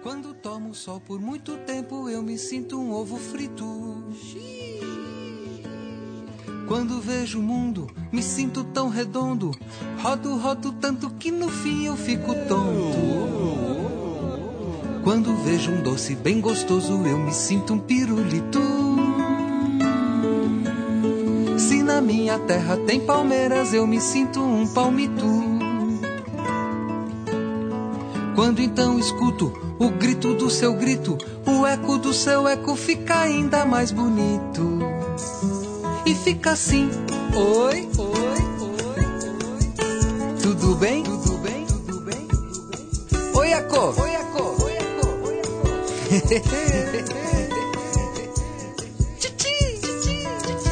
Quando tomo sol por muito tempo, eu me sinto um ovo frito. Quando vejo o mundo, me sinto tão redondo. Rodo, rodo tanto que no fim eu fico tonto. Quando vejo um doce bem gostoso, eu me sinto um pirulito. Se na minha terra tem palmeiras, eu me sinto um palmito. Quando então escuto o grito do seu grito, o eco do seu eco fica ainda mais bonito. E fica assim: oi, oi, oi, oi. Tudo bem? Tudo bem? Tudo bem? Oi, eco. Oi, eco. Oi, eco. Oi, eco. Titi, titi, titi.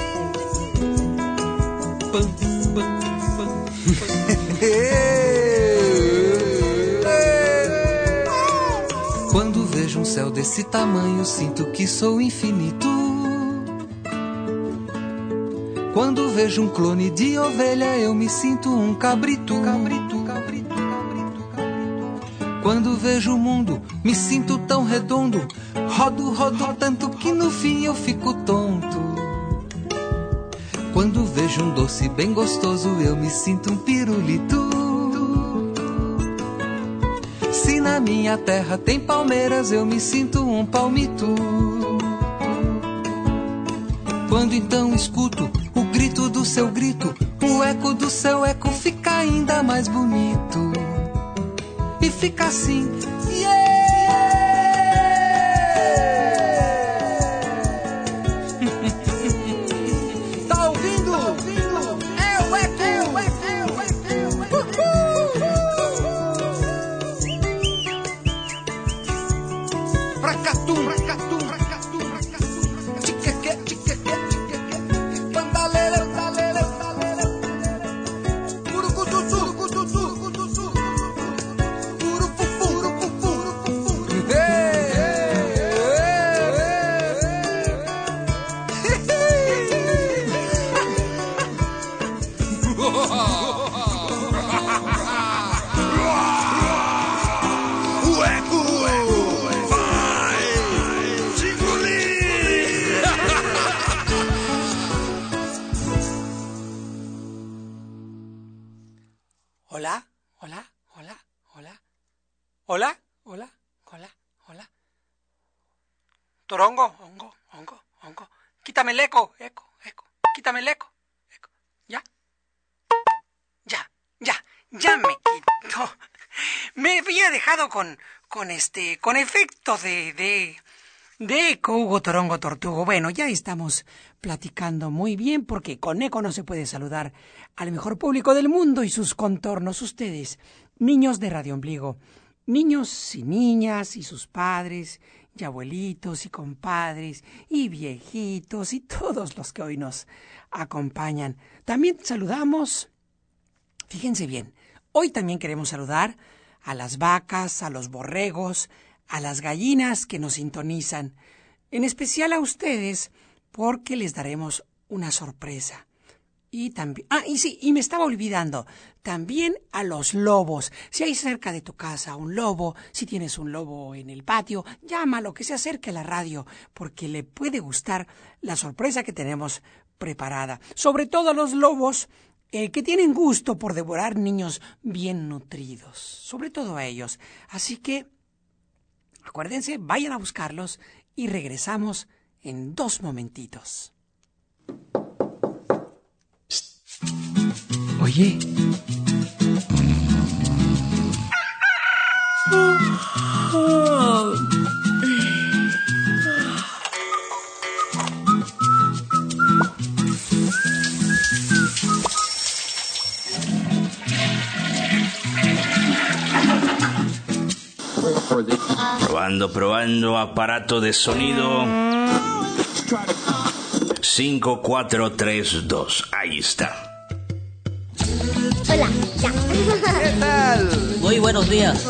Pam, pam, pam, pam. Quando vejo um céu desse tamanho, sinto que sou infinito. Quando vejo um clone de ovelha, eu me sinto um cabrito. Cabrito, cabrito, cabrito, cabrito. Quando vejo o mundo, me sinto tão redondo. Rodo, rodo tanto que no fim eu fico tonto. Quando vejo um doce bem gostoso, eu me sinto um pirulito. Se na minha terra tem palmeiras, eu me sinto um palmito. Quando então escuto o grito do seu grito, o eco do seu eco fica ainda mais bonito. E fica assim: tá ouvindo? Tá ouvindo? É o eco! É o eco! É o eco! É o eco! Pracatum, pracatum, pracatum, pracatum. Tiqueque, tiqueque, tiqueque. Pandalele, pandalele, pandalele. Urucututu, urucututu, urucututu. Urupupu, urupupu, urupupu. Hola, hola, hola, hola. Hola, hola, hola, hola. Torongo, hongo, hongo, hongo. Quítame el eco, eco, eco. Quítame el eco, eco. ¿Ya? Ya me quito. Me había dejado con efecto de eco, Hugo Torongo Tortugo. Bueno, ya estamos platicando muy bien porque con eco no se puede saludar al mejor público del mundo y sus contornos. Ustedes, niños de Radio Ombligo, niños y niñas y sus padres y abuelitos y compadres y viejitos y todos los que hoy nos acompañan. También saludamos, fíjense bien, hoy también queremos saludar a las vacas, a los borregos, a las gallinas que nos sintonizan, en especial a ustedes, porque les daremos una sorpresa. Y también, y me estaba olvidando, también a los lobos. Si hay cerca de tu casa un lobo, si tienes un lobo en el patio, llámalo, que se acerque a la radio, porque le puede gustar la sorpresa que tenemos preparada. Sobre todo a los lobos que tienen gusto por devorar niños bien nutridos, sobre todo a ellos. Así que acuérdense, vayan a buscarlos y regresamos en 2 momentitos. Oye. Probando aparato de sonido. 5, 4, 3, 2. Ahí está. Hola, ya. ¿Qué tal? Muy buenos días.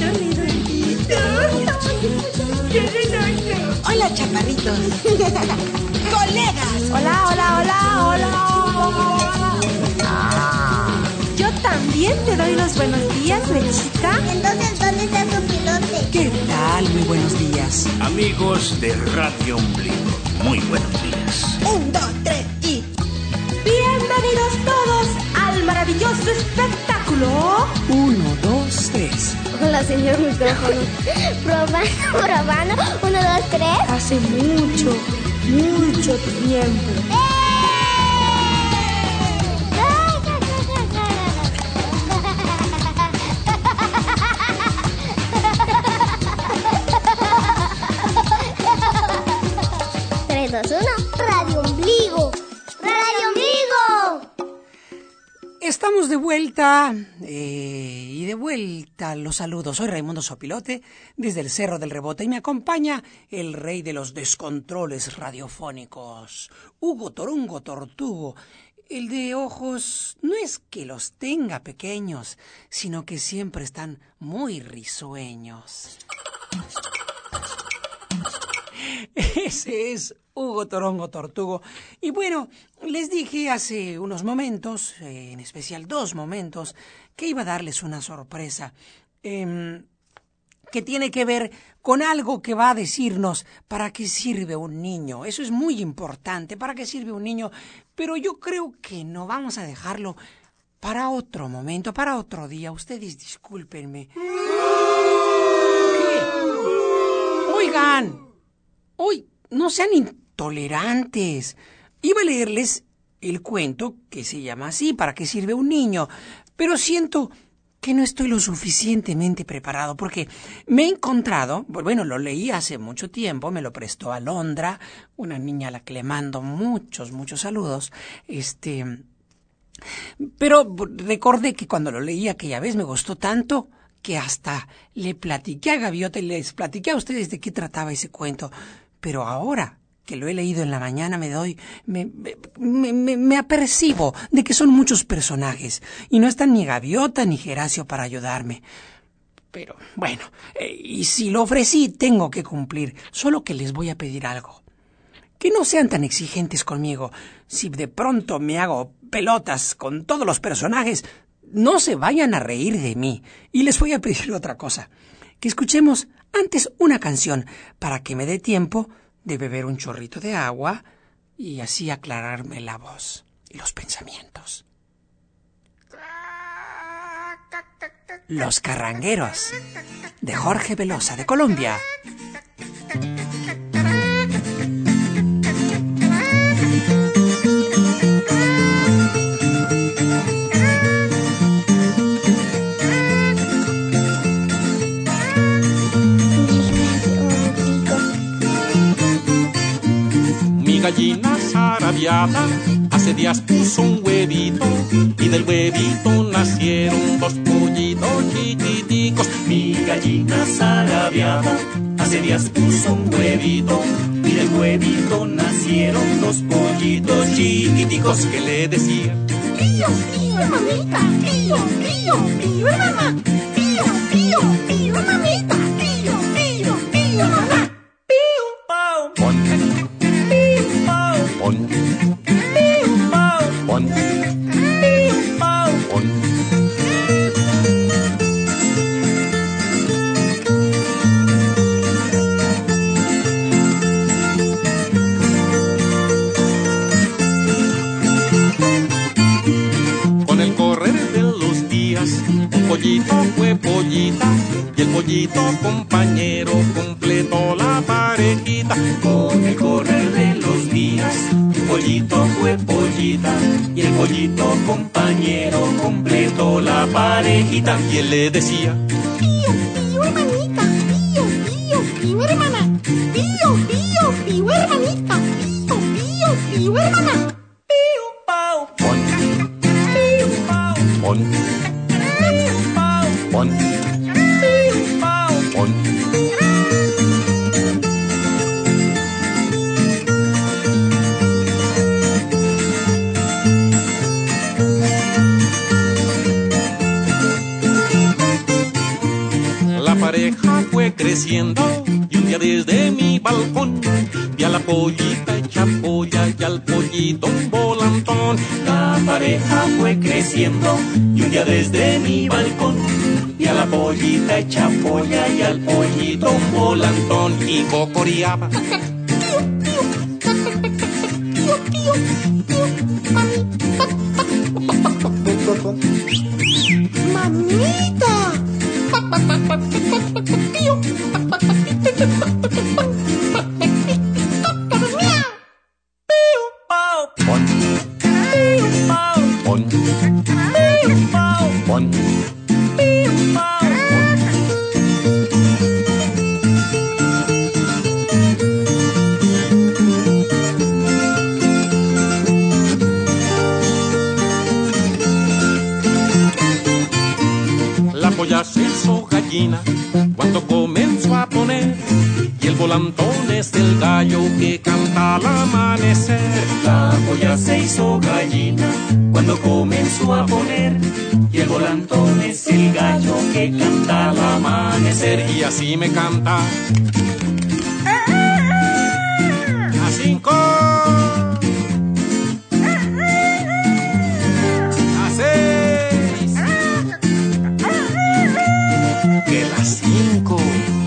Hola, chaparritos. Colegas. Hola, hola, hola, hola. Ah. Yo también te doy los buenos días, Lechita. Entonces, ¿dónde está tu pilote? ¿Qué tal? Muy buenos días. Amigos de Radio Ombligo, muy buenos días. 1, 2, 3 y... Bienvenidos todos al maravilloso espectáculo. 1, 2, 3. Hola, señor micrófono. Probando. 1, 2, 3. Hace mucho tiempo. Radio Ombligo. Radio Ombligo. Estamos de vuelta y de vuelta los saludos. Soy Raimundo Sopilote desde el Cerro del Rebote y me acompaña el rey de los descontroles radiofónicos, Hugo Torongo Tortugo. El de ojos no es que los tenga pequeños, sino que siempre están muy risueños. Ese es Hugo Torongo Tortugo. Y bueno, les dije hace unos momentos, en especial 2 momentos, que iba a darles una sorpresa que tiene que ver con algo que va a decirnos para qué sirve un niño. Eso es muy importante, para qué sirve un niño, pero yo creo que no vamos a dejarlo para otro momento, para otro día. Ustedes discúlpenme. ¿Qué? Oigan, hoy no sean intolerantes. Iba a leerles el cuento que se llama así, ¿para qué sirve un niño? Pero siento que no estoy lo suficientemente preparado porque me he encontrado, bueno, lo leí hace mucho tiempo, me lo prestó Alondra, una niña a la que le mando muchos saludos, pero recordé que cuando lo leí aquella vez me gustó tanto que hasta le platiqué a Gaviota y les platiqué a ustedes de qué trataba ese cuento. Pero ahora que lo he leído en la mañana me apercibo de que son muchos personajes y no están ni Gaviota ni Geracio para ayudarme. Pero bueno, y si lo ofrecí tengo que cumplir, solo que les voy a pedir algo. Que no sean tan exigentes conmigo. Si de pronto me hago pelotas con todos los personajes, no se vayan a reír de mí. Y les voy a pedir otra cosa. Que escuchemos antes una canción para que me dé tiempo de beber un chorrito de agua y así aclararme la voz y los pensamientos. Los Carrangueros, de Jorge Velosa, de Colombia. Gallina zarabiada hace días puso un huevito y del huevito nacieron 2 pollitos chiquiticos. Mi gallina zarabiada hace días puso un huevito y del huevito nacieron 2 pollitos chiquiticos que le decían: Pío, pío, mamita, pío, pío, pío, mamá, pío, pío, pío, mamita, pío, pío, pío, mamá. Con el correr de los días, un pollito fue pollita y el pollito compañero completó la parejita. Con el correr de los días, un pollito fue pollita y el pollito compañero completó la parejita. Y él le decía: Pío, pío, hermanita, pío, pío, pío, hermana, pío, pío, pío, hermanita, pío, pío, pío, hermana. La pareja fue creciendo y un día desde mi balcón vi a la pollita hecha polla y al pollito un volantón. La pareja fue creciendo y un día desde mi balcón vi a la pollita pollita echa polla y al pollito un volantón y cocoreaba. ¡Mamita! La polla se hizo gallina cuando comenzó a poner, y el volantón es el gallo que canta al amanecer. La polla se hizo gallina cuando comenzó a poner, y el volantón es el gallo que canta al amanecer. Y así me canta. A 5, a 6, que las 5,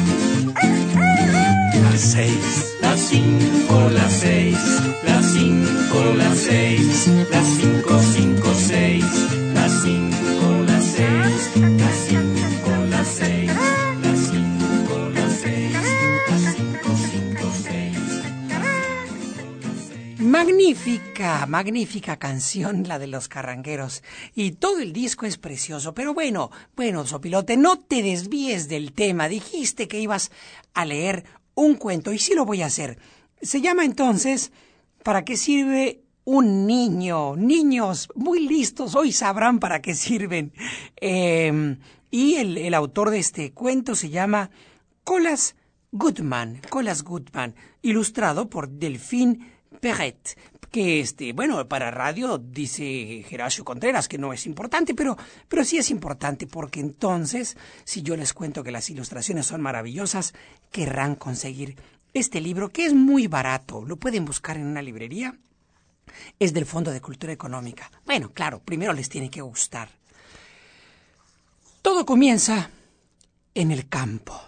las 6, Las 5, las 6, las 5, las 6, las 5, 5, 6, las 5, las 6, las 5, las 6, las 5, las 6, las 5, 5, 6. Magnífica, magnífica canción la de Los Carrangueros. Y todo el disco es precioso. Pero bueno, Sopilote, no te desvíes del tema. Dijiste que ibas a leer un cuento y sí lo voy a hacer. Se llama entonces ¿Para qué sirve un niño? Niños muy listos hoy sabrán para qué sirven. Y el autor de este cuento se llama Colas Goodman, ilustrado por Delphine Perret, que para radio dice Geracio Contreras que no es importante, pero sí es importante, porque entonces, si yo les cuento que las ilustraciones son maravillosas, querrán conseguir este libro, que es muy barato. Lo pueden buscar en una librería. Es del Fondo de Cultura Económica. Bueno, claro, primero les tiene que gustar. Todo comienza en el campo.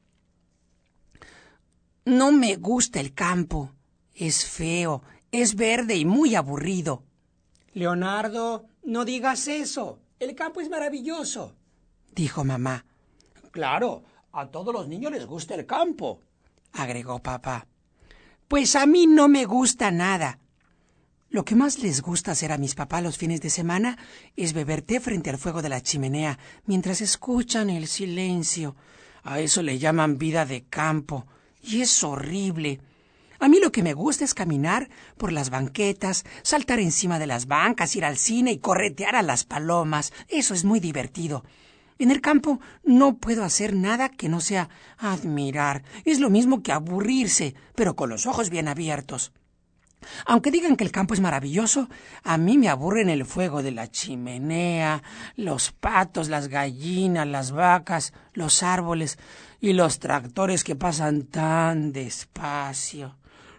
No me gusta el campo. Es feo, es verde y muy aburrido. Leonardo, no digas eso. El campo es maravilloso, dijo mamá. Claro, a todos los niños les gusta el campo, agregó papá. Pues a mí no me gusta nada. Lo que más les gusta hacer a mis papás los fines de semana es beber té frente al fuego de la chimenea mientras escuchan el silencio. A eso le llaman vida de campo, y es horrible. A mí lo que me gusta es caminar por las banquetas, saltar encima de las bancas, ir al cine y corretear a las palomas. Eso es muy divertido. En el campo no puedo hacer nada que no sea admirar. Es lo mismo que aburrirse, pero con los ojos bien abiertos. Aunque digan que el campo es maravilloso, a mí me aburren el fuego de la chimenea, los patos, las gallinas, las vacas, los árboles y los tractores que pasan tan despacio.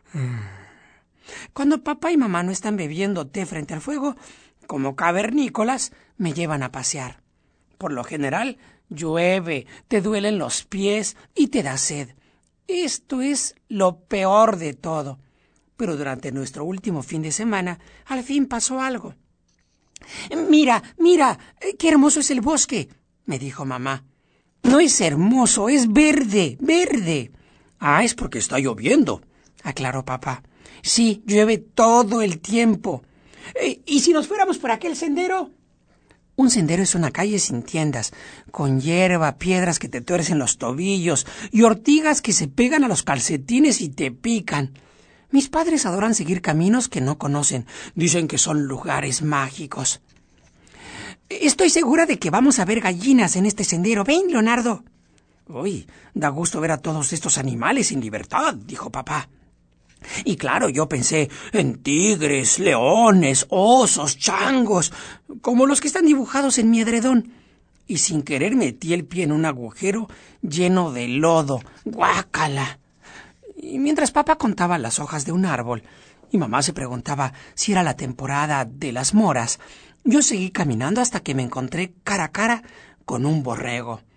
Cuando papá y mamá no están bebiendo té frente al fuego, como cavernícolas, me llevan a pasear. Por lo general, llueve, te duelen los pies y te da sed. Esto es lo peor de todo. Pero durante nuestro último fin de semana, al fin pasó algo. Mira, qué hermoso es el bosque, me dijo mamá. No es hermoso, es verde, verde. Ah, es porque está lloviendo, aclaró papá. Sí, llueve todo el tiempo. ¿Y si nos fuéramos por aquel sendero? Un sendero es una calle sin tiendas, con hierba, piedras que te tuercen los tobillos y ortigas que se pegan a los calcetines y te pican. Mis padres adoran seguir caminos que no conocen. Dicen que son lugares mágicos. Estoy segura de que vamos a ver gallinas en este sendero. ¿Ven, Leonardo? Uy, da gusto ver a todos estos animales en libertad, dijo papá. Y claro, yo pensé en tigres, leones, osos, changos, como los que están dibujados en mi edredón. Y sin querer metí el pie en un agujero lleno de lodo. ¡Guácala! Y mientras papá contaba las hojas de un árbol y mamá se preguntaba si era la temporada de las moras, yo seguí caminando hasta que me encontré cara a cara con un borrego.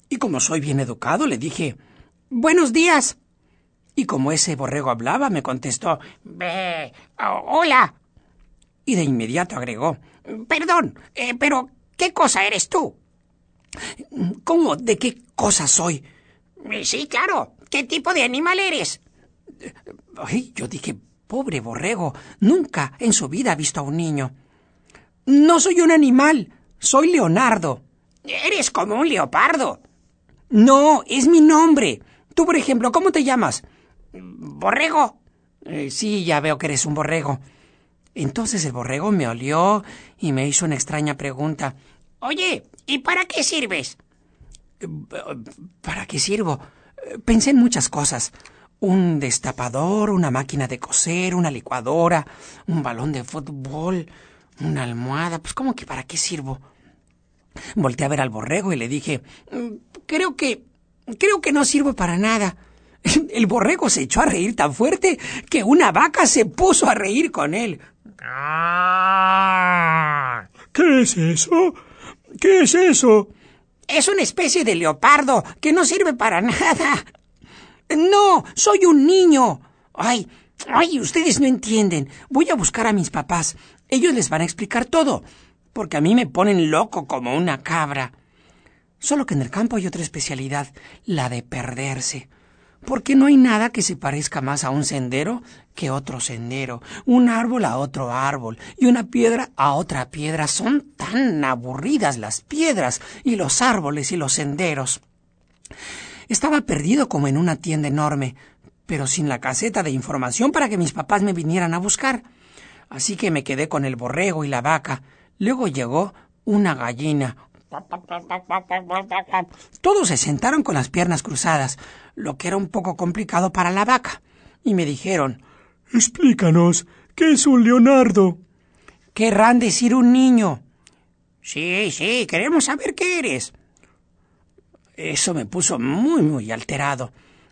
Y como soy bien educado, le dije, «Buenos días». Y como ese borrego hablaba, me contestó, «Bé, hola». Y de inmediato agregó, «Perdón, pero ¿qué cosa eres tú?» «¿Cómo? ¿De qué cosa soy?» «Sí, claro. ¿Qué tipo de animal eres?» Ay, yo dije, pobre borrego, nunca en su vida ha visto a un niño. «No soy un animal, soy Leonardo». «Eres como un leopardo». «No, es mi nombre. Tú, por ejemplo, ¿cómo te llamas?» «Borrego». Sí, ya veo que eres un borrego. Entonces el borrego me olió y me hizo una extraña pregunta. «Oye, ¿y para qué sirves?» ¿Para qué sirvo? Pensé en muchas cosas. Un destapador, una máquina de coser, una licuadora, un balón de fútbol, una almohada. Pues, ¿cómo que para qué sirvo? Volteé a ver al borrego y le dije, creo que no sirvo para nada. El borrego se echó a reír tan fuerte que una vaca se puso a reír con él. ¿Qué es eso? ¿Qué es eso? Es una especie de leopardo que no sirve para nada. No, soy un niño. Ay, ustedes no entienden. Voy a buscar a mis papás. Ellos les van a explicar todo, porque a mí me ponen loco como una cabra. Solo que en el campo hay otra especialidad, la de perderse. Porque no hay nada que se parezca más a un sendero que otro sendero, un árbol a otro árbol y una piedra a otra piedra. Son tan aburridas las piedras y los árboles y los senderos. Estaba perdido como en una tienda enorme, pero sin la caseta de información para que mis papás me vinieran a buscar. Así que me quedé con el borrego y la vaca. Luego llegó una gallina. Todos se sentaron con las piernas cruzadas, lo que era un poco complicado para la vaca, y me dijeron, «Explícanos, ¿qué es un Leonardo?» «Querrán decir un niño». Sí, queremos saber qué eres». Eso me puso muy alterado.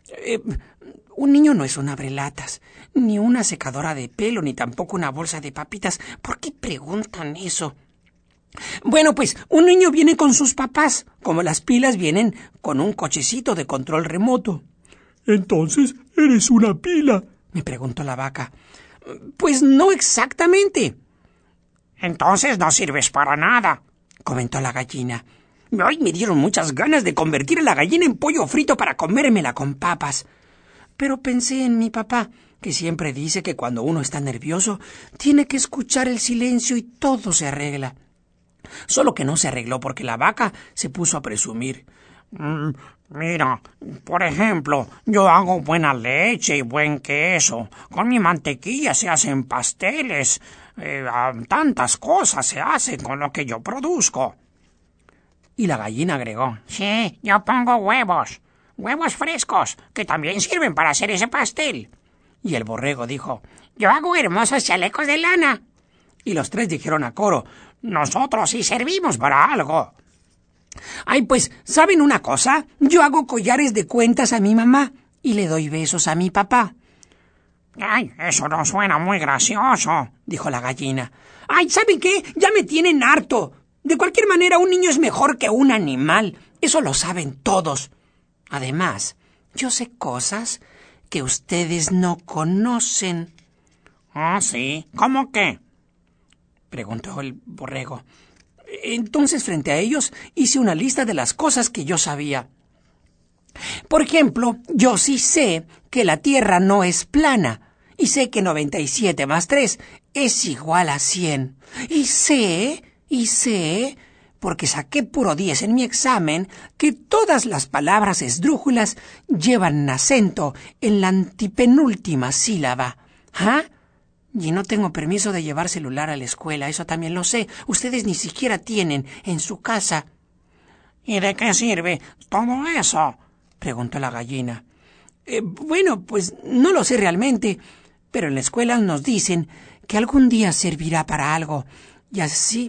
Un niño no es un abrelatas, ni una secadora de pelo, ni tampoco una bolsa de papitas. ¿Por qué preguntan eso? Bueno, pues un niño viene con sus papás, como las pilas vienen con un cochecito de control remoto. «Entonces, ¿eres una pila?», me preguntó la vaca. «Pues no exactamente». «Entonces no sirves para nada», comentó la gallina. Ay, me dieron muchas ganas de convertir a la gallina en pollo frito para comérmela con papas. Pero pensé en mi papá, que siempre dice que cuando uno está nervioso tiene que escuchar el silencio y todo se arregla. Solo que no se arregló porque la vaca se puso a presumir. Mira, por ejemplo, yo hago buena leche y buen queso. Con mi mantequilla se hacen pasteles. Tantas cosas se hacen con lo que yo produzco. Y la gallina agregó, sí, yo pongo huevos frescos, que también sirven para hacer ese pastel. Y el borrego dijo, yo hago hermosos chalecos de lana. Y los tres dijeron a coro, nosotros sí servimos para algo. Ay, pues, ¿saben una cosa? Yo hago collares de cuentas a mi mamá y le doy besos a mi papá. Ay, eso no suena muy gracioso, dijo la gallina. Ay, ¿saben qué? Ya me tienen harto. De cualquier manera, un niño es mejor que un animal. Eso lo saben todos. Además, yo sé cosas que ustedes no conocen. ¿Ah, sí? ¿Cómo qué? Preguntó el borrego. Entonces, frente a ellos, hice una lista de las cosas que yo sabía. Por ejemplo, yo sí sé que la Tierra no es plana. Y sé que 97 más 3 es igual a 100. Y sé, porque saqué puro 10 en mi examen, que todas las palabras esdrújulas llevan acento en la antepenúltima sílaba. ¿Ah? Y no tengo permiso de llevar celular a la escuela, eso también lo sé. Ustedes ni siquiera tienen en su casa. ¿Y de qué sirve todo eso?, preguntó la gallina. Bueno, pues no lo sé realmente, pero en la escuela nos dicen que algún día servirá para algo. Y así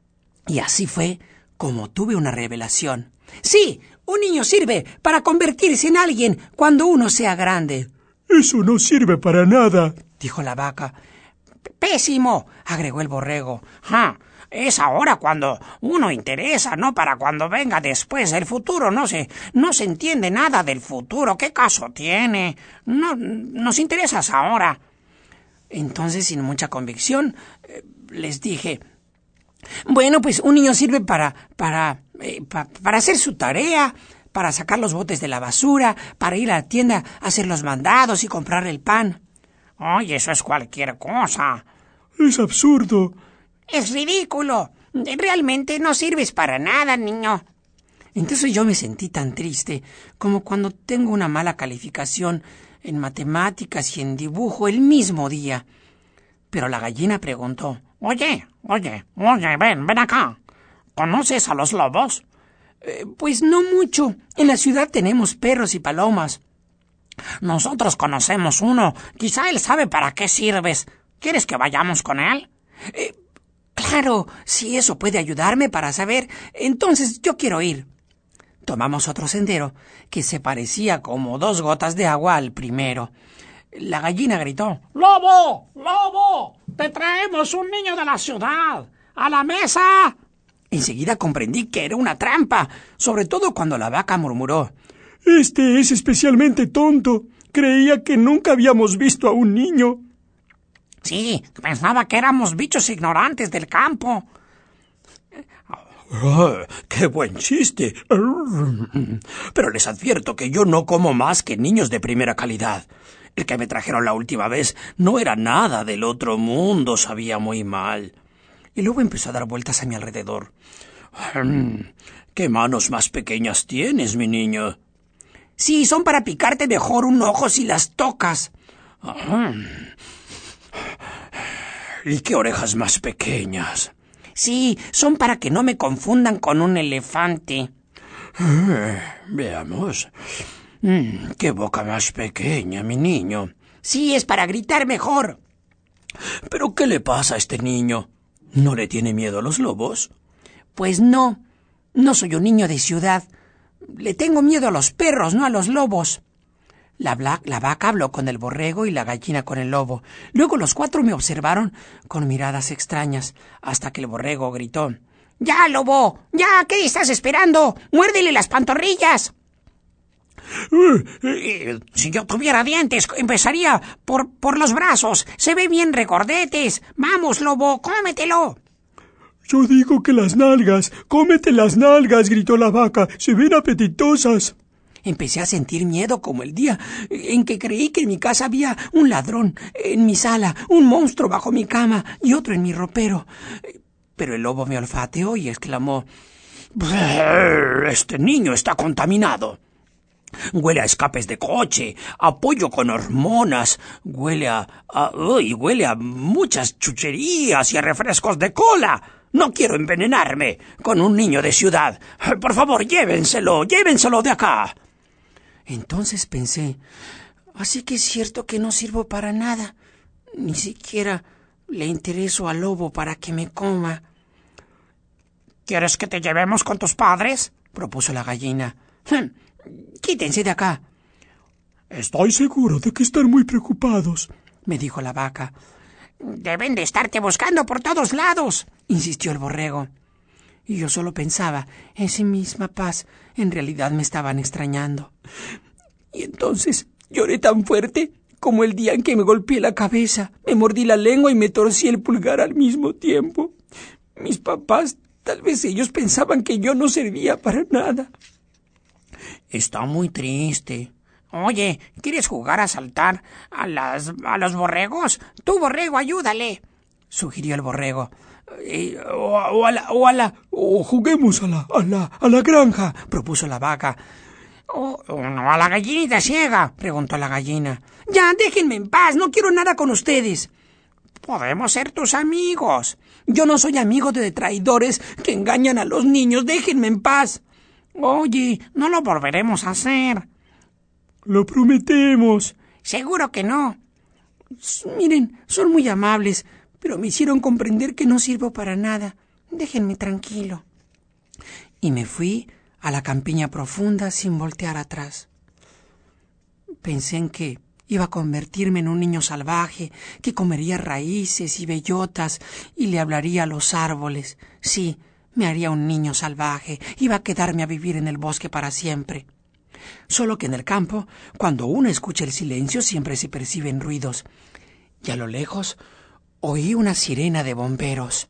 fue como tuve una revelación. Sí, un niño sirve para convertirse en alguien cuando uno sea grande. Eso no sirve para nada, dijo la vaca. Pésimo, agregó el borrego. Es ahora cuando uno interesa, no para cuando venga después. El futuro no se entiende nada del futuro. ¿Qué caso tiene? No nos interesas ahora. Entonces, sin mucha convicción, les dije, bueno, pues un niño sirve para hacer su tarea, para sacar los botes de la basura, para ir a la tienda a hacer los mandados y comprar el pan. Oye, eso es cualquier cosa. Es absurdo. Es ridículo. Realmente no sirves para nada, niño. Entonces yo me sentí tan triste como cuando tengo una mala calificación en matemáticas y en dibujo el mismo día. Pero la gallina preguntó, Oye, ven acá. ¿Conoces a los lobos? Pues no mucho. En la ciudad tenemos perros y palomas. Nosotros conocemos uno. Quizá él sabe para qué sirves. ¿Quieres que vayamos con él? Claro, si eso puede ayudarme para saber, entonces yo quiero ir. Tomamos otro sendero que se parecía como 2 gotas de agua al primero. La gallina gritó, ¡Lobo! ¡Lobo! ¡Te traemos un niño de la ciudad! ¡A la mesa! Enseguida comprendí que era una trampa, sobre todo cuando la vaca murmuró, Este es especialmente tonto. Creía que nunca habíamos visto a un niño. Sí, pensaba que éramos bichos ignorantes del campo. ¡Qué buen chiste! Pero les advierto que yo no como más que niños de primera calidad. El que me trajeron la última vez no era nada del otro mundo, sabía muy mal. Y luego empezó a dar vueltas a mi alrededor. ¿Qué manos más pequeñas tienes, mi niño? Sí, son para picarte mejor un ojo si las tocas. ¿Y qué orejas más pequeñas? Sí, son para que no me confundan con un elefante. Veamos. ¡Qué boca más pequeña, mi niño! Sí, es para gritar mejor. ¿Pero qué le pasa a este niño? ¿No le tiene miedo a los lobos? Pues no soy un niño de ciudad. Le tengo miedo a los perros, no a los lobos. La vaca habló con el borrego y la gallina con el lobo. Luego los 4 me observaron con miradas extrañas, hasta que el borrego gritó, ¡Ya, lobo! ¡Ya! ¿Qué estás esperando? ¡Muérdele las pantorrillas! Si yo tuviera dientes, empezaría por los brazos. Se ve bien regordetes. Vamos, lobo, cómetelo. Yo digo que las nalgas. Cómete las nalgas, gritó la vaca. Se ven apetitosas. Empecé a sentir miedo como el día en que creí que en mi casa había un ladrón, en mi sala, un monstruo bajo mi cama y otro en mi ropero. Pero el lobo me olfateó y exclamó, «Este niño está contaminado. Huele a escapes de coche, a pollo con hormonas, huele a muchas chucherías y a refrescos de cola. No quiero envenenarme con un niño de ciudad. Por favor, llévenselo de acá». Entonces pensé, así que es cierto que no sirvo para nada. Ni siquiera le intereso al lobo para que me coma. ¿Quieres que te llevemos con tus padres?, propuso la gallina. Quítense de acá. Estoy seguro de que están muy preocupados, me dijo la vaca. Deben de estarte buscando por todos lados, insistió el borrego. Y yo solo pensaba en si mis papás en realidad me estaban extrañando. Y entonces lloré tan fuerte como el día en que me golpeé la cabeza, me mordí la lengua y me torcí el pulgar al mismo tiempo. Mis papás, tal vez ellos pensaban que yo no servía para nada. Está muy triste. Oye, ¿quieres jugar a saltar a los borregos? Tú, borrego, ayúdale, sugirió el borrego. O juguemos a la granja, propuso la vaca. No, a la gallinita ciega, preguntó la gallina. Ya, déjenme en paz, no quiero nada con ustedes. Podemos ser tus amigos. Yo no soy amigo de traidores que engañan a los niños, déjenme en paz. Oye, no lo volveremos a hacer. Lo prometemos. Seguro que no. Miren, son muy amables, pero me hicieron comprender que no sirvo para nada. Déjenme tranquilo. Y me fui a la campiña profunda sin voltear atrás. Pensé en que Iba a convertirme en un niño salvaje que comería raíces y bellotas y le hablaría a los árboles. Sí, me haría un niño salvaje. Iba a quedarme a vivir en el bosque para siempre. Solo que en el campo, cuando uno escucha el silencio, siempre se perciben ruidos. Y a lo lejos oí una sirena de bomberos.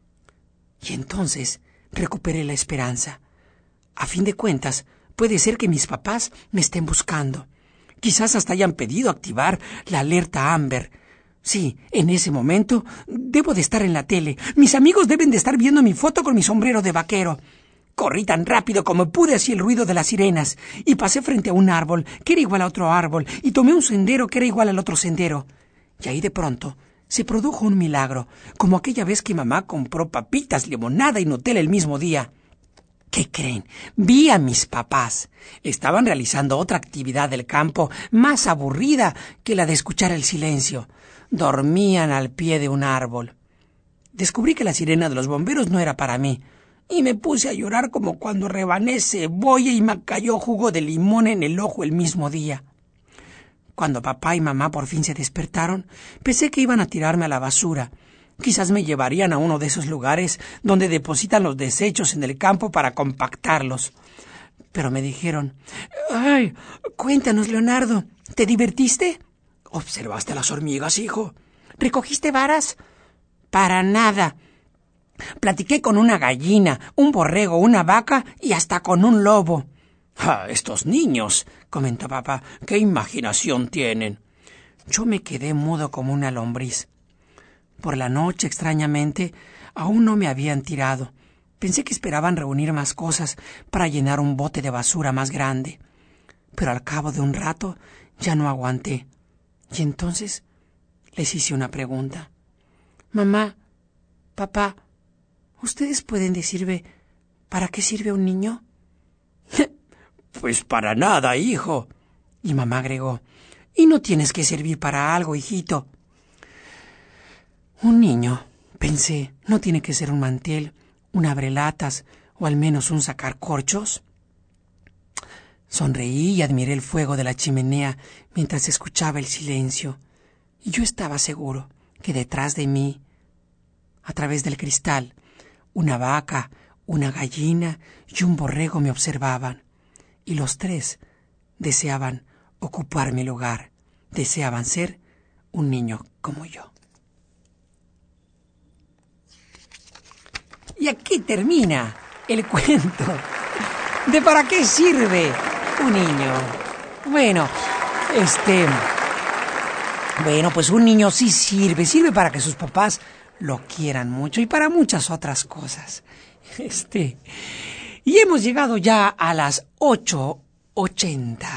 Y entonces recuperé la esperanza. A fin de cuentas, puede ser que mis papás me estén buscando. Quizás hasta hayan pedido activar la alerta Amber. Sí, en ese momento debo de estar en la tele. Mis amigos deben de estar viendo mi foto con mi sombrero de vaquero. Corrí tan rápido como pude hacia el ruido de las sirenas y pasé frente a un árbol que era igual a otro árbol y tomé un sendero que era igual al otro sendero. Y ahí de pronto se produjo un milagro, como aquella vez que mamá compró papitas, limonada y Nutella el mismo día. ¿Qué creen? Vi a mis papás. Estaban realizando otra actividad del campo más aburrida que la de escuchar el silencio. Dormían al pie de un árbol. Descubrí que la sirena de los bomberos no era para mí, y me puse a llorar como cuando rebané cebolla y me cayó jugo de limón en el ojo el mismo día. Cuando papá y mamá por fin se despertaron, pensé que iban a tirarme a la basura. Quizás me llevarían a uno de esos lugares donde depositan los desechos en el campo para compactarlos. Pero me dijeron: «Ay, cuéntanos, Leonardo, ¿te divertiste? ¿Observaste a las hormigas, hijo? ¿Recogiste varas?» «Para nada. Platiqué con una gallina, un borrego, una vaca y hasta con un lobo». Estos niños, comentó papá, ¿qué imaginación tienen? Yo me quedé mudo como una lombriz. Por la noche, extrañamente, aún no me habían tirado. Pensé que esperaban reunir más cosas para llenar un bote de basura más grande. Pero al cabo de un rato ya no aguanté. Y entonces les hice una pregunta. «Mamá, papá, ¿ustedes pueden decirme para qué sirve un niño?» «Pues para nada, hijo». Y mamá agregó: «Y no tienes que servir para algo, hijito». Un niño, pensé, ¿no tiene que ser un mantel, un abrelatas o al menos un sacacorchos? Sonreí y admiré el fuego de la chimenea mientras escuchaba el silencio. Y yo estaba seguro que detrás de mí, a través del cristal, una vaca, una gallina y un borrego me observaban. Y los tres deseaban ocupar mi lugar. Deseaban ser un niño como yo. Y aquí termina el cuento de ¿para qué sirve un niño? Bueno, pues un niño sí sirve para que sus papás lo quieran mucho y para muchas otras cosas. Y hemos llegado ya a las 8:80.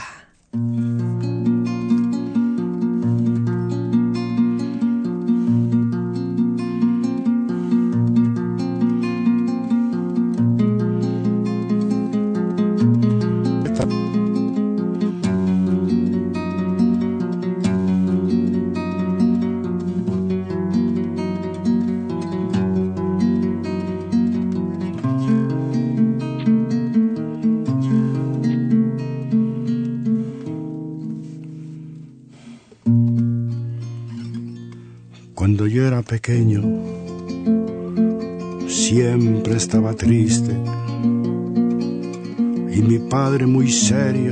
Cuando yo era pequeño, siempre estaba triste, y mi padre muy serio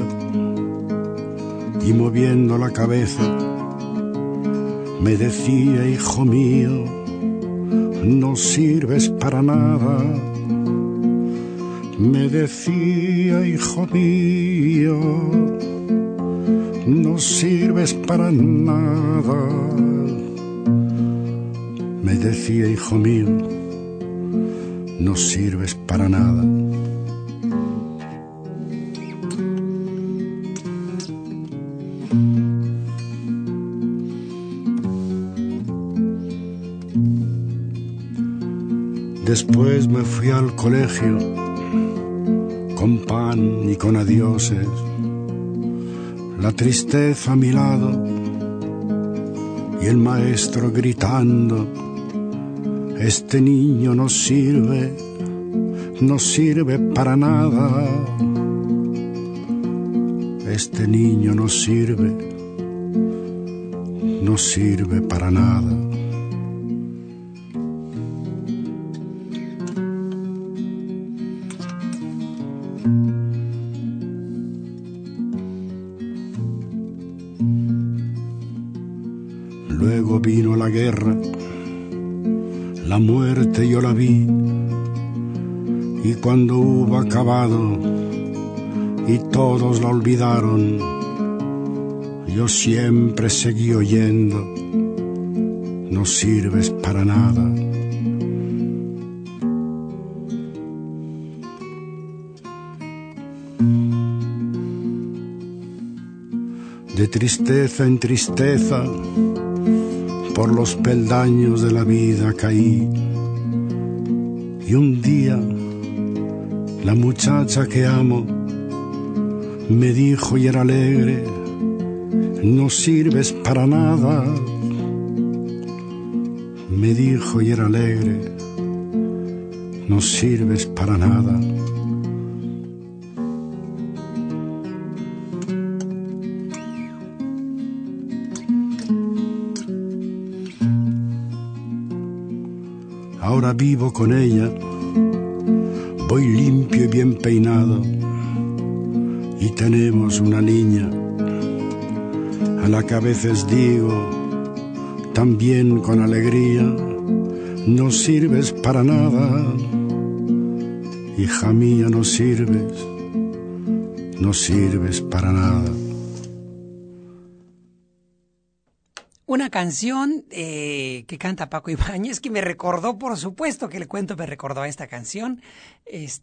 y moviendo la cabeza me decía: hijo mío, no sirves para nada. Me decía: hijo mío, no sirves para nada. Me decía: hijo mío, no sirves para nada. Después me fui al colegio con pan y con adioses, la tristeza a mi lado y el maestro gritando: este niño no sirve para nada. Este niño no sirve no sirve para nada. Luego vino la guerra, la muerte yo la vi, y cuando hubo acabado y todos la olvidaron, yo siempre seguí oyendo, no sirves para nada. De tristeza en tristeza, por los peldaños de la vida caí, y un día la muchacha que amo me dijo y era alegre, no sirves para nada. Me dijo y era alegre, no sirves para nada. Ahora vivo con ella, voy limpio y bien peinado, y tenemos una niña a la que a veces digo, también con alegría, no sirves para nada, hija mía, no sirves para nada. Una canción que canta Paco Ibáñez, que me recordó, por supuesto que el cuento me recordó a esta canción. Es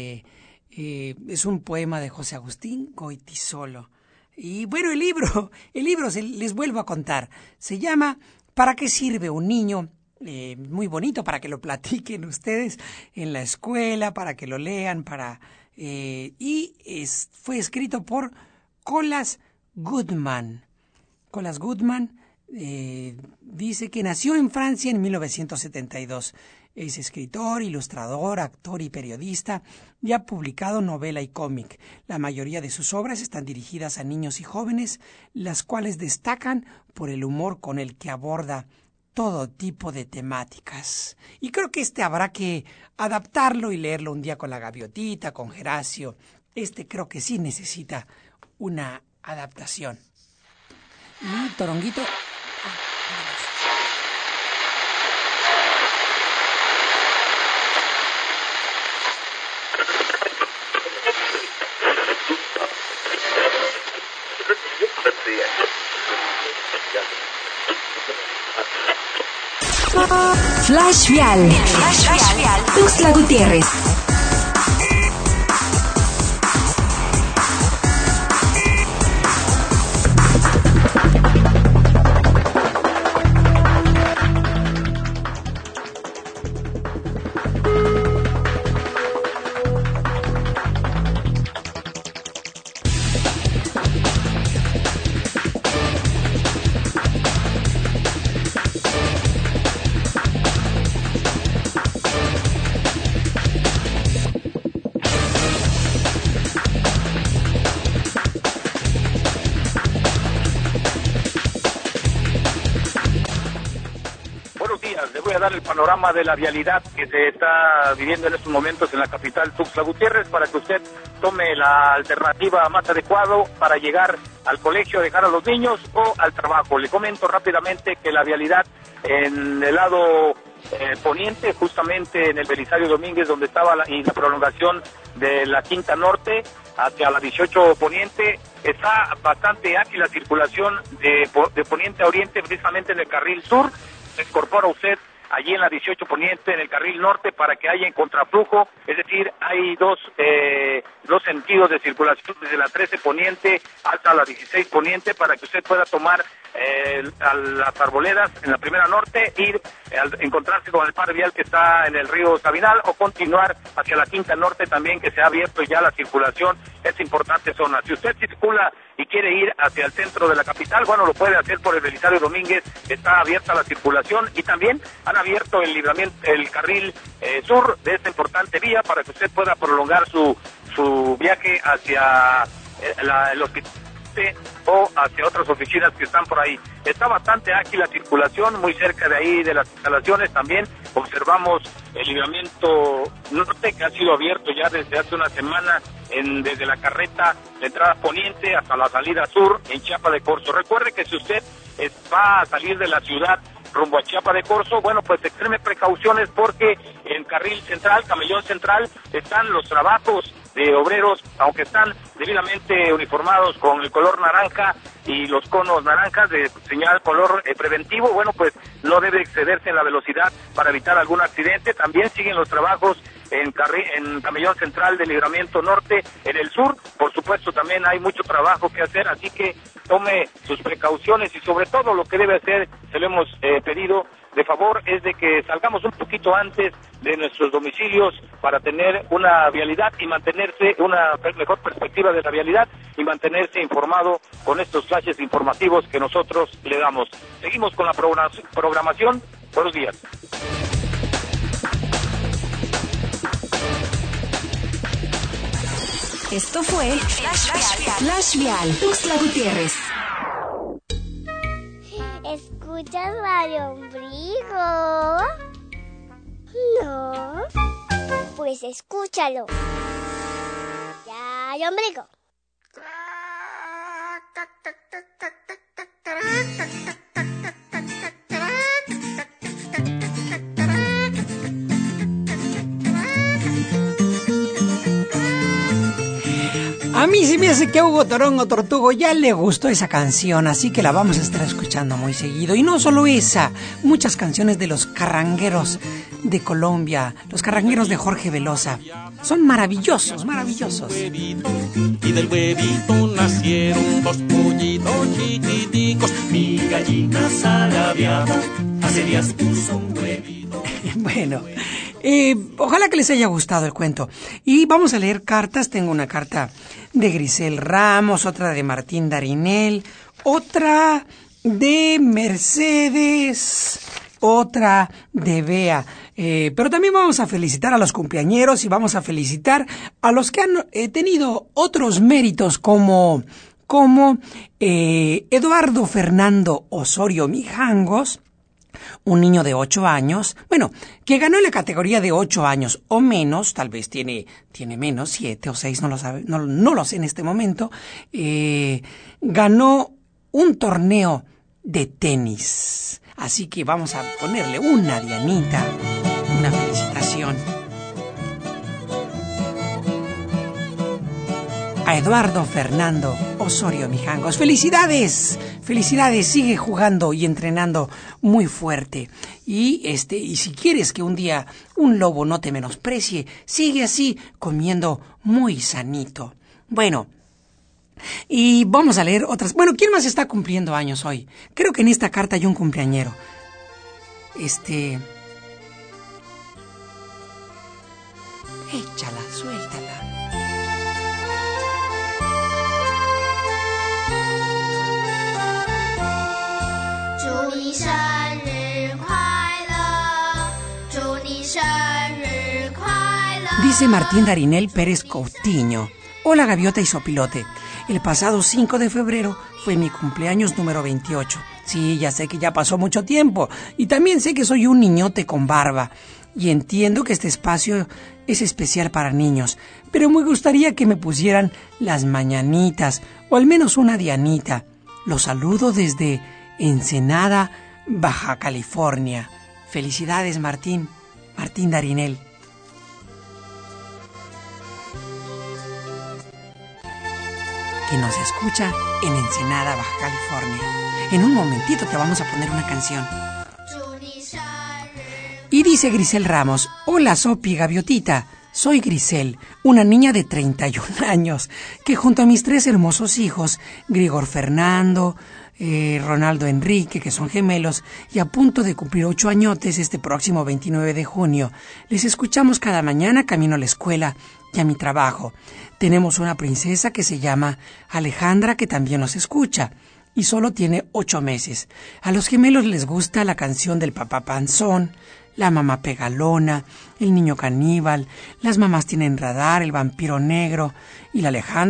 un poema de José Agustín Goytisolo. Y bueno, el libro les vuelvo a contar. Se llama ¿Para qué sirve un niño? Muy bonito para que lo platiquen ustedes en la escuela, para que lo lean, fue escrito por Colas Goodman. Colas Goodman dice que nació en Francia en 1972. Es escritor, ilustrador, actor y periodista y ha publicado novela y cómic. La mayoría de sus obras están dirigidas a niños y jóvenes, las cuales destacan por el humor con el que aborda todo tipo de temáticas. Y creo que habrá que adaptarlo y leerlo un día con la Gaviotita, con Geracio. Creo que sí necesita una adaptación. Y Toronguito. Flash Vial. Tuxtla Gutiérrez. El panorama de la vialidad que se está viviendo en estos momentos en la capital Tuxtla Gutiérrez, para que usted tome la alternativa más adecuada para llegar al colegio, dejar a los niños o al trabajo. Le comento rápidamente que la vialidad en el lado poniente, justamente en el Belisario Domínguez, donde estaba la prolongación de la Quinta Norte hacia la 18 Poniente, está bastante ágil la circulación de poniente a oriente, precisamente en el carril sur. Se incorpora usted allí en la 18 Poniente, en el carril norte, para que haya en contraflujo, es decir, hay dos sentidos de circulación, desde la 13 Poniente hasta la 16 Poniente, para que usted pueda tomar a las Arboledas en la primera norte, ir al encontrarse con el par vial que está en el río Sabinal, o continuar hacia la Quinta Norte también, que se ha abierto ya la circulación. Es importante zona. Si usted circula y quiere ir hacia el centro de la capital, bueno, lo puede hacer por el Belisario Domínguez, está abierta la circulación, y también han abierto el carril sur de esta importante vía para que usted pueda prolongar su viaje hacia el hospital norte o hacia otras oficinas que están por ahí. Está bastante ágil la circulación, muy cerca de ahí de las instalaciones también observamos el libramiento norte que ha sido abierto ya desde hace una semana desde la carreta de entrada poniente hasta la salida sur en Chiapa de Corzo. Recuerde que si usted va a salir de la ciudad rumbo a Chiapa de Corzo, bueno, pues extreme precauciones porque en carril central, camellón central, están los trabajos de obreros, aunque están debidamente uniformados con el color naranja y los conos naranjas de señal color preventivo, bueno, pues no debe excederse en la velocidad para evitar algún accidente. También siguen los trabajos en camellón central del libramiento norte. En el sur, por supuesto, también hay mucho trabajo que hacer, así que tome sus precauciones y sobre todo lo que debe hacer, se lo hemos pedido de favor, es de que salgamos un poquito antes de nuestros domicilios para tener una vialidad y mantenerse una mejor perspectiva de la vialidad y mantenerse informado con estos flashes informativos que nosotros le damos. Seguimos con la programación. Buenos días. Esto fue Flash Vial. Tuxtla Gutiérrez. ¿Escuchas Radio Ombligo? No. Pues escúchalo. Radio Ombligo. A mí se me hace que a Hugo Torongo Tortugo ya le gustó esa canción, así que la vamos a estar escuchando muy seguido. Y no solo esa, muchas canciones de los carrangueros de Colombia, los carrangueros de Jorge Velosa. Son maravillosos, maravillosos. Y del huevito nacieron dos pollitos chiquiticos. Mi gallina salabiada hace días puso un huevito. Bueno, ojalá que les haya gustado el cuento. Y vamos a leer cartas. Tengo una carta de Grisel Ramos, otra de Martín Darinel, otra de Mercedes, otra de Bea. Pero también vamos a felicitar a los cumpleañeros y vamos a felicitar a los que han tenido otros méritos como Eduardo Fernando Osorio Mijangos, un niño de 8 años, bueno, que ganó en la categoría de 8 años o menos, tal vez tiene menos, 7 o 6, no lo sé en este momento, ganó un torneo de tenis. Así que vamos a ponerle una dianita, una felicitación a Eduardo Fernando Osorio Mijangos. ¡Felicidades! ¡Felicidades! Sigue jugando y entrenando muy fuerte. Y si quieres que un día un lobo no te menosprecie, sigue así comiendo muy sanito. Bueno, y vamos a leer otras. Bueno, ¿quién más está cumpliendo años hoy? Creo que en esta carta hay un cumpleañero. Échala, suéltala. Dice Martín Darinel Pérez Coutinho. Hola Gaviota y Sopilote. El pasado 5 de febrero fue mi cumpleaños número 28. Sí, ya sé que ya pasó mucho tiempo. Y también sé que soy un niñote con barba. Y entiendo que este espacio es especial para niños. Pero me gustaría que me pusieran las mañanitas. O al menos una dianita. Los saludo desde Ensenada, Baja California. Felicidades, Martín Darinel. Que nos escucha en Ensenada, Baja California. En un momentito te vamos a poner una canción. Y dice Grisel Ramos: hola Sopi Gaviotita, soy Grisel, una niña de 31 años, que junto a mis 3 hermosos hijos, Grigor Fernando, Ronaldo Enrique, que son gemelos, y a punto de cumplir 8 añotes este próximo 29 de junio, les escuchamos cada mañana camino a la escuela y a mi trabajo. Tenemos una princesa que se llama Alejandra, que también nos escucha, y solo tiene 8 meses. A los gemelos les gusta la canción del papá panzón, la mamá pegalona, el niño caníbal, las mamás tienen radar, el vampiro negro, y la Alejandra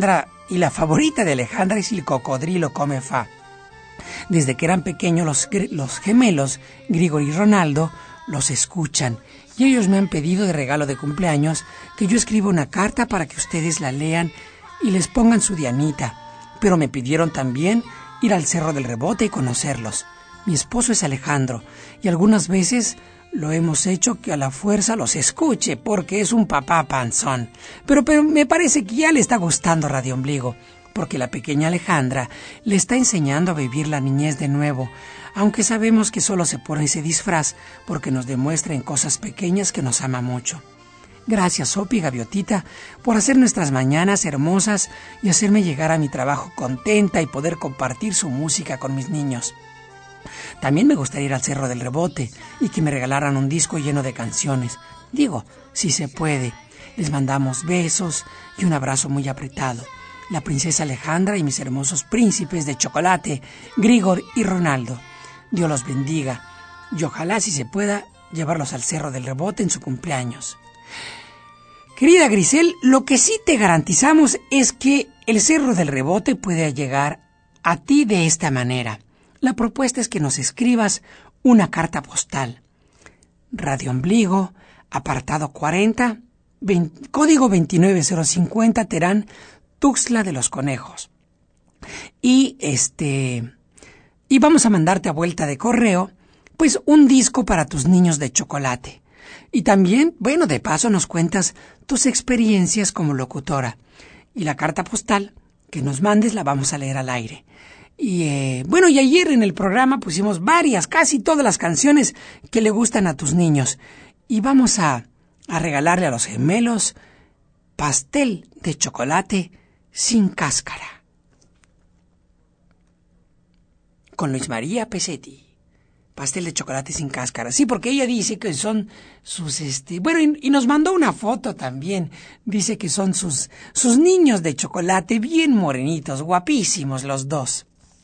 y la favorita de Alejandra es el cocodrilo come fa. Desde que eran pequeños los gemelos, Grigori y Ronaldo, los escuchan y ellos me han pedido de regalo de cumpleaños que yo escriba una carta para que ustedes la lean y les pongan su dianita, pero me pidieron también ir al Cerro del Rebote y conocerlos. Mi esposo es Alejandro y algunas veces lo hemos hecho que a la fuerza los escuche porque es un papá panzón. Pero me parece que ya le está gustando Radio Ombligo, porque la pequeña Alejandra le está enseñando a vivir la niñez de nuevo, aunque sabemos que solo se pone ese disfraz porque nos demuestra en cosas pequeñas que nos ama mucho. Gracias, Sopi y Gaviotita, por hacer nuestras mañanas hermosas y hacerme llegar a mi trabajo contenta y poder compartir su música con mis niños. También me gustaría ir al Cerro del Rebote y que me regalaran un disco lleno de canciones. Digo, si se puede. Les mandamos besos y un abrazo muy apretado. La princesa Alejandra y mis hermosos príncipes de chocolate, Grigor y Ronaldo. Dios los bendiga y ojalá, si se pueda, llevarlos al Cerro del Rebote en su cumpleaños. Querida Grisel, lo que sí te garantizamos es que el Cerro del Rebote puede llegar a ti de esta manera. La propuesta es que nos escribas una carta postal. Radio Ombligo, apartado 40, código 29050, Terán, Tuxtla de los Conejos. Y vamos a mandarte a vuelta de correo, pues un disco para tus niños de chocolate. Y también, bueno, de paso nos cuentas tus experiencias como locutora. Y la carta postal que nos mandes la vamos a leer al aire. Y y ayer en el programa pusimos casi todas las canciones que le gustan a tus niños. Y vamos a regalarle a los gemelos pastel de chocolate sin cáscara. Con Luis María Pesetti. Pastel de chocolate sin cáscara. Sí, porque ella dice que son sus y nos mandó una foto también. Dice que son sus niños de chocolate bien morenitos, guapísimos los dos.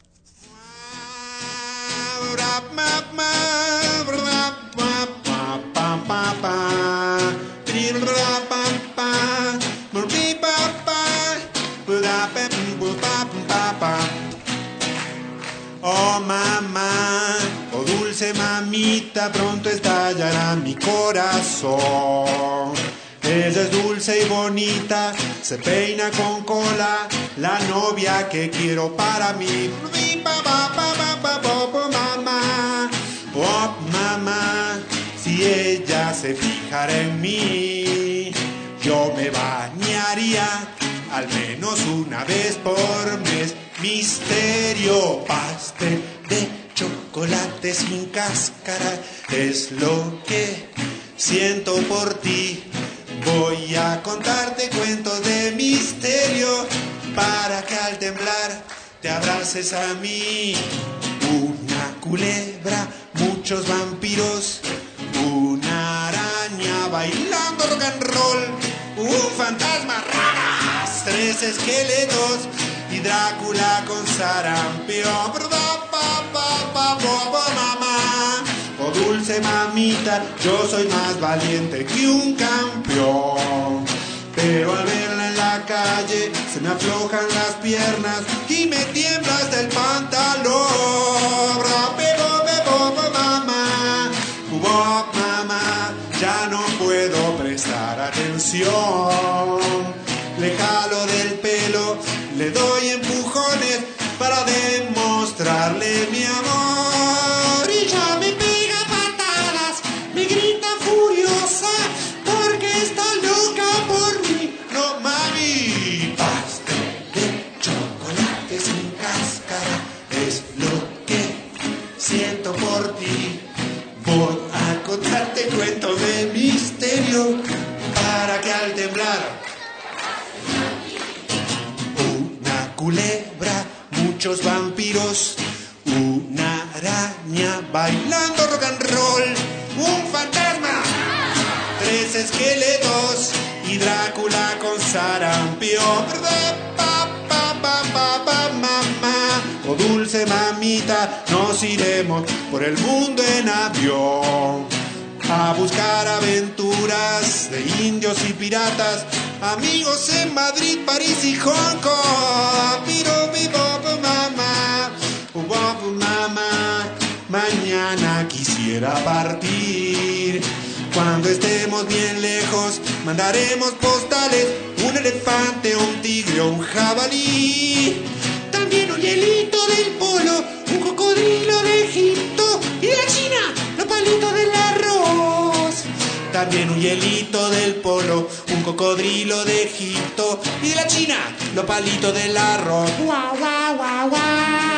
Oh mamá, oh dulce mamita, pronto estallará mi corazón. Ella es dulce y bonita, se peina con cola, la novia que quiero para mí. Mamá, oh mamá, si ella se fijara en mí, yo me bañaría al menos una vez por mes. Misterio, pastel de chocolate sin cáscara, es lo que siento por ti. Voy a contarte cuentos de misterio para que al temblar te abraces a mí. Una culebra, muchos vampiros, una araña bailando rock and roll, un fantasma, raras, 3 esqueletos y Drácula con sarampión. Mamá, oh dulce mamita, yo soy más valiente que un campeón. Pero al verla en la calle se me aflojan las piernas y me tiembla hasta el pantalón. Mamá, ya no puedo prestar atención. Le jalo del pelo, le doy empujones para demostrarle mi amor. Y ya me pega patadas, me grita furiosa, porque está loca por mí. No, mami. Pastel de chocolate sin cáscara es lo que siento por ti. Voy a contarte cuentos de misterio para que al temblar una culebra, muchos vampiros, una araña bailando rock and roll, un fantasma, 3 esqueletos y Drácula con sarampión. Mamá, oh dulce mamita, nos iremos por el mundo en avión a buscar aventuras de indios y piratas, amigos en Madrid, París y Hong Kong. Mamá, mañana quisiera partir. Cuando estemos bien lejos, mandaremos postales, un elefante, un tigre o un jabalí. También un hielito del polo, un cocodrilo de Egipto y de la China, los palitos del arroz. También un hielito del polo, un cocodrilo de Egipto y de la China, los palitos del arroz. ¡Guau, guau, guau, guau!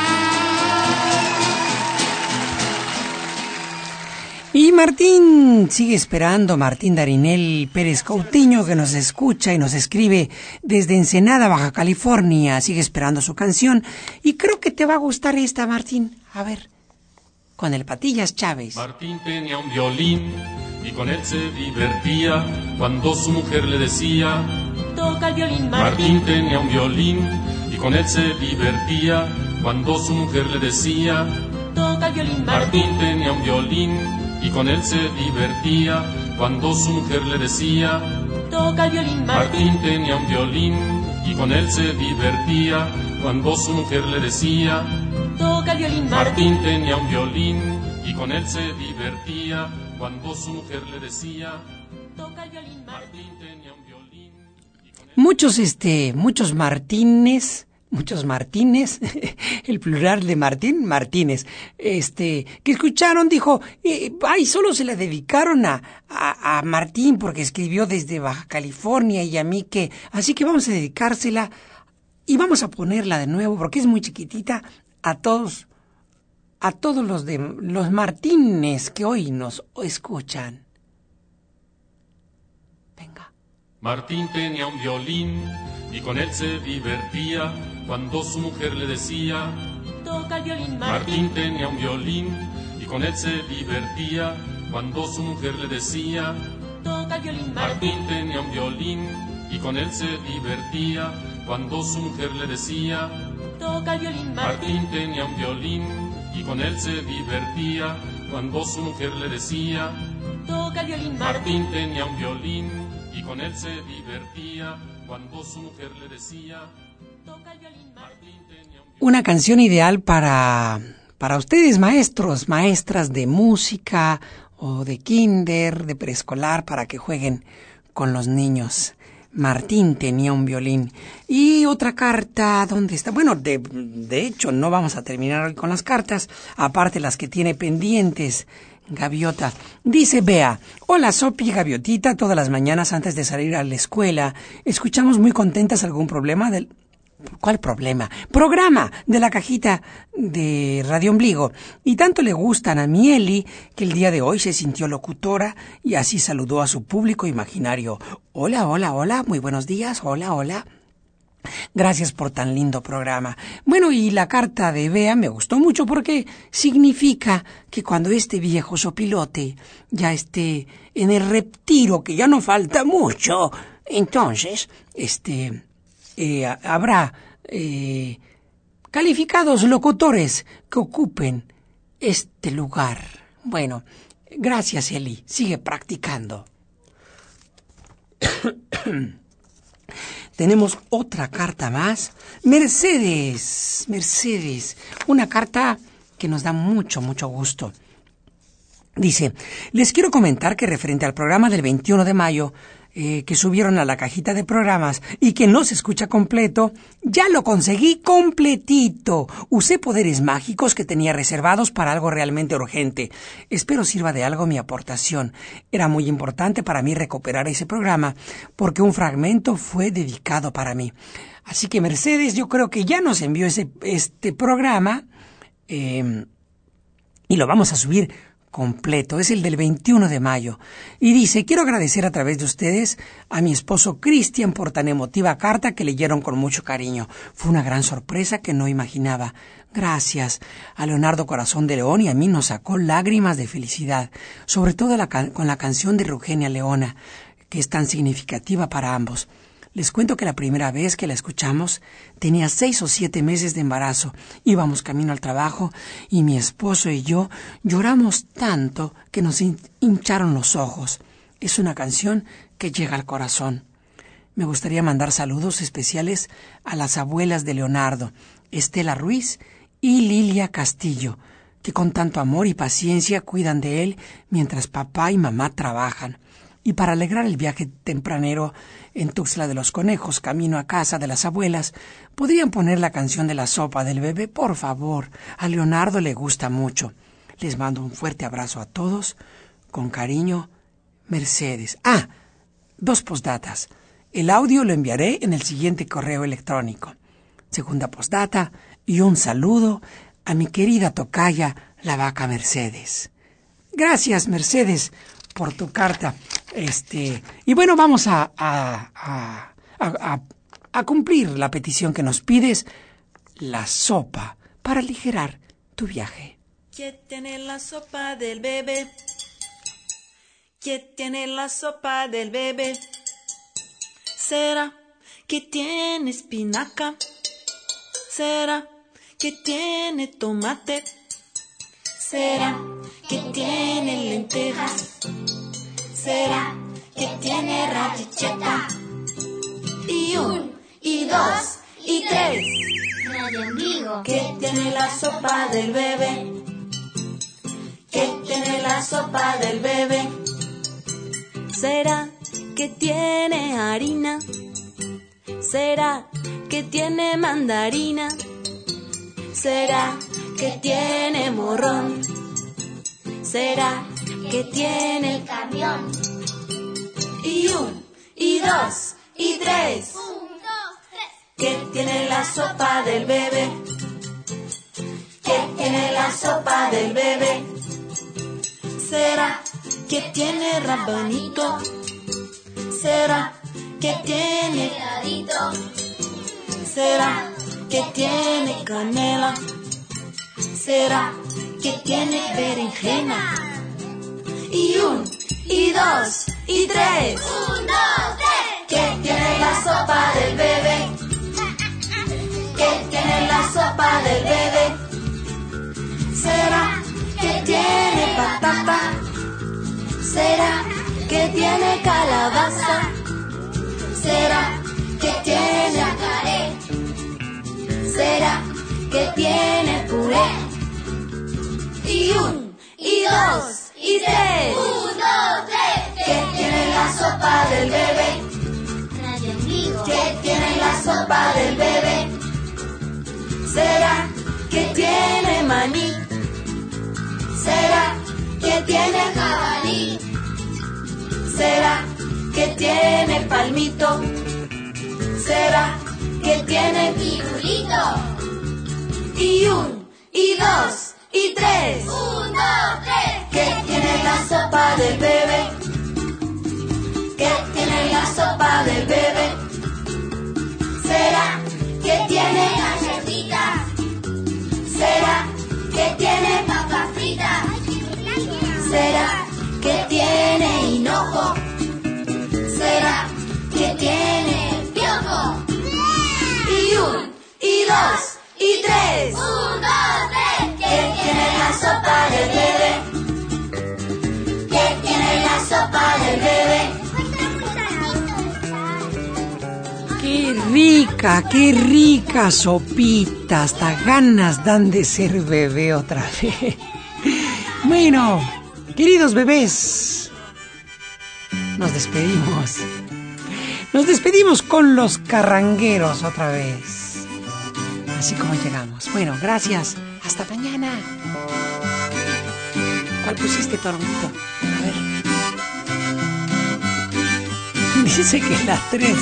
Y Martín sigue esperando, Martín Darinel Pérez Coutinho, que nos escucha y nos escribe desde Ensenada, Baja California. Sigue esperando su canción y creo que te va a gustar esta, Martín. A ver, con el Patillas Chávez. Martín tenía un violín y con él se divertía cuando su mujer le decía: toca el violín, Martín tenía un violín y con él se divertía cuando su mujer le decía: toca el violín, Martín tenía un violín y con él se divertía cuando su mujer le decía: toca el violín, Martín tenía un violín y con él se divertía cuando su mujer le decía: toca el violín, Martín tenía un violín y con él se divertía cuando su mujer le decía: toca el violín, Martín tenía un violín. Muchos Martínez, el plural de Martín, Martínez, que escucharon, dijo, solo se la dedicaron a Martín porque escribió desde Baja California y a mí así que vamos a dedicársela y vamos a ponerla de nuevo porque es muy chiquitita a todos los Martínez que hoy nos escuchan. Venga. Martín tenía un violín y con él se divertía cuando su mujer le decía: toca el violín, Martín tenía un violín y con él se divertía cuando su mujer le decía: toca el violín, Martín tenía un violín y con él se divertía cuando su mujer le decía: toca el violín, Martín tenía un violín y con él se divertía cuando su mujer le decía: toca el violín, Martín tenía un violín y con él se divertía cuando su mujer le decía: toca el violín, Martín tenía un violín. Una canción ideal para ustedes, maestros, maestras de música o de kinder, de preescolar, para que jueguen con los niños. Martín tenía un violín. Y otra carta, ¿dónde está? Bueno, de hecho, no vamos a terminar hoy con las cartas, aparte las que tiene pendientes. Gaviota. Dice Bea: hola Sopi y Gaviotita, todas las mañanas antes de salir a la escuela escuchamos muy contentas algún problema del... ¿Cuál problema? Programa de la cajita de Radio Ombligo. Y tanto le gustan a Mieli que el día de hoy se sintió locutora y así saludó a su público imaginario. Hola, hola, hola, muy buenos días, hola, hola. Gracias por tan lindo programa. Bueno, y la carta de Bea me gustó mucho porque significa que cuando este viejo sopilote ya esté en el retiro, que ya no falta mucho, entonces, habrá calificados locutores que ocupen este lugar. Bueno, gracias Eli, sigue practicando. Tenemos otra carta más. Mercedes, una carta que nos da mucho gusto. Dice: les quiero comentar que referente al programa del 21 de mayo, que subieron a la cajita de programas y que no se escucha completo, ya lo conseguí completito. Usé poderes mágicos que tenía reservados para algo realmente urgente. Espero sirva de algo mi aportación. Era muy importante para mí recuperar ese programa porque un fragmento fue dedicado para mí. Así que Mercedes, yo creo que ya nos envió este programa y lo vamos a subir completo, es el del 21 de mayo. Y dice: quiero agradecer a través de ustedes a mi esposo Cristian por tan emotiva carta que leyeron con mucho cariño. Fue una gran sorpresa que no imaginaba. Gracias. A Leonardo Corazón de León y a mí nos sacó lágrimas de felicidad, sobre todo con la canción de Rugenia Leona, que es tan significativa para ambos. Les cuento que la primera vez que la escuchamos tenía 6 o 7 meses de embarazo. Íbamos camino al trabajo y mi esposo y yo lloramos tanto que nos hincharon los ojos. Es una canción que llega al corazón. me gustaría mandar saludos especiales a las abuelas de Leonardo, Estela Ruiz y Lilia Castillo, que con tanto amor y paciencia cuidan de él mientras papá y mamá trabajan. Y para alegrar el viaje tempranero en Tuxtla de los Conejos, camino a casa de las abuelas, ¿podrían poner la canción de la sopa del bebé? Por favor, a Leonardo le gusta mucho. Les mando un fuerte abrazo a todos. Con cariño, Mercedes. 2 postdatas. El audio lo enviaré en el siguiente correo electrónico. Segunda postdata y un saludo a mi querida tocaya, la vaca Mercedes. Gracias, Mercedes, por tu carta. Y bueno, vamos a cumplir la petición que nos pides, la sopa para aligerar tu viaje. ¿Quién tiene la sopa del bebé? ¿Quién tiene la sopa del bebé? ¿Será que tiene espinaca? ¿Será que tiene tomate? ¿Será que tiene lentejas? ¿Será que tiene rachicheta? Y 1, y 2, y 3. Radio Ombligo. ¿Qué tiene la sopa del bebé? ¿Qué tiene la sopa del bebé? ¿Será que tiene harina? ¿Será que tiene mandarina? ¿Será que tiene morrón? ¿Será que tiene el camión? Y 1, y 2, y 3. 1, 2, 3. ¿Qué tiene la sopa del bebé? ¿Qué tiene la sopa del bebé? ¿Será que tiene rabanito? ¿Será que tiene Heladito. ¿Será que tiene canela? ¿Será que tiene berenjena? Y 1, y 2, y 3. 1, 2, 3. ¿Qué tiene la sopa del bebé? ¿Qué tiene la sopa del bebé? ¿Será que tiene patata? ¿Será que tiene calabaza? ¿Será que tiene yacaré? ¿Será que tiene puré? Y 1, y 2, y 3. 1, 2, 3. ¿Qué tiene la sopa del bebé? Radio Ombligo. ¿Qué tiene la sopa del bebé? ¿Será que tiene maní? ¿Será que tiene jabalí? ¿Será que tiene palmito? ¿Será que tiene Pirulito. y 1, y 2, y 3? 1, 2, 3. ¿Qué tiene la sopa del bebé? ¿Qué tiene la sopa del bebé? ¿Será que tiene Galletitas. ¿Será que tiene Papas fritas. ¿Será que tiene hinojo? ¿Será que tiene Piojo. y 1, y 2, y 3? 1, 2, 3. ¿Qué tiene la sopa del bebé? ¿Qué tiene la sopa del bebé? Qué rica sopita. Hasta ganas dan de ser bebé otra vez. Bueno, queridos bebés, nos despedimos. Nos despedimos con los carrangueros otra vez. Así como llegamos. Bueno, gracias. Hasta mañana. ¿Cuál pusiste, Toronto? A ver. Dice que las 3.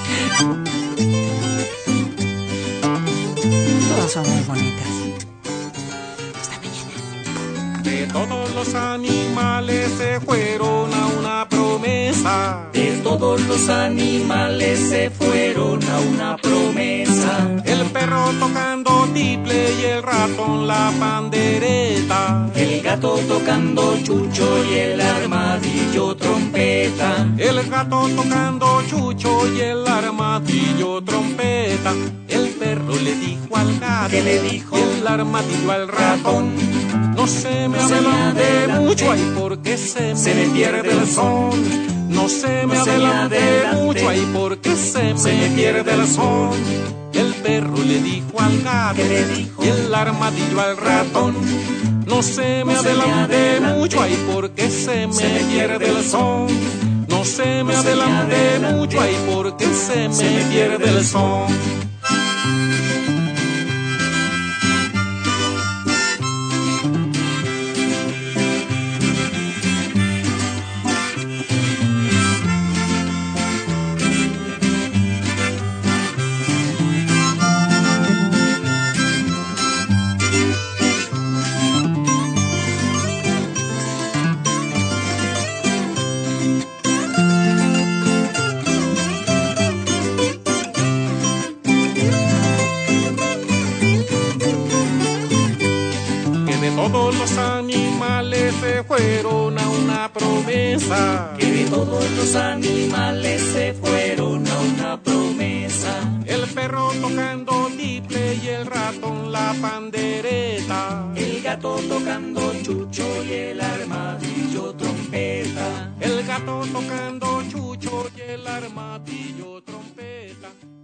Todas son muy bonitas. Hasta mañana. De todos los animales se fueron a una promesa. De todos los animales se fueron a una promesa. El perro tocando tiple y el ratón la pandereta. El gato tocando chucho y el armadillo trompeta. El gato tocando chucho y el armadillo trompeta. El perro le dijo al gato, ¿qué le dijo? Y el armadillo al ratón, no se me adelante mucho, ay, porque se me pierde el son. No se me adelante mucho, ay, porque se me pierde el son. El perro le dijo al gato, ¿qué le dijo? Y el armadillo al ratón, no se me adelante mucho, ay, porque se me pierde el son. No se me adelante mucho, ay, porque se me pierde el son. Todos los animales se fueron a una promesa. Que de todos los animales se fueron a una promesa. El perro tocando tiple y el ratón la pandereta. El gato tocando chucho y el armadillo trompeta. El gato tocando chucho y el armadillo trompeta.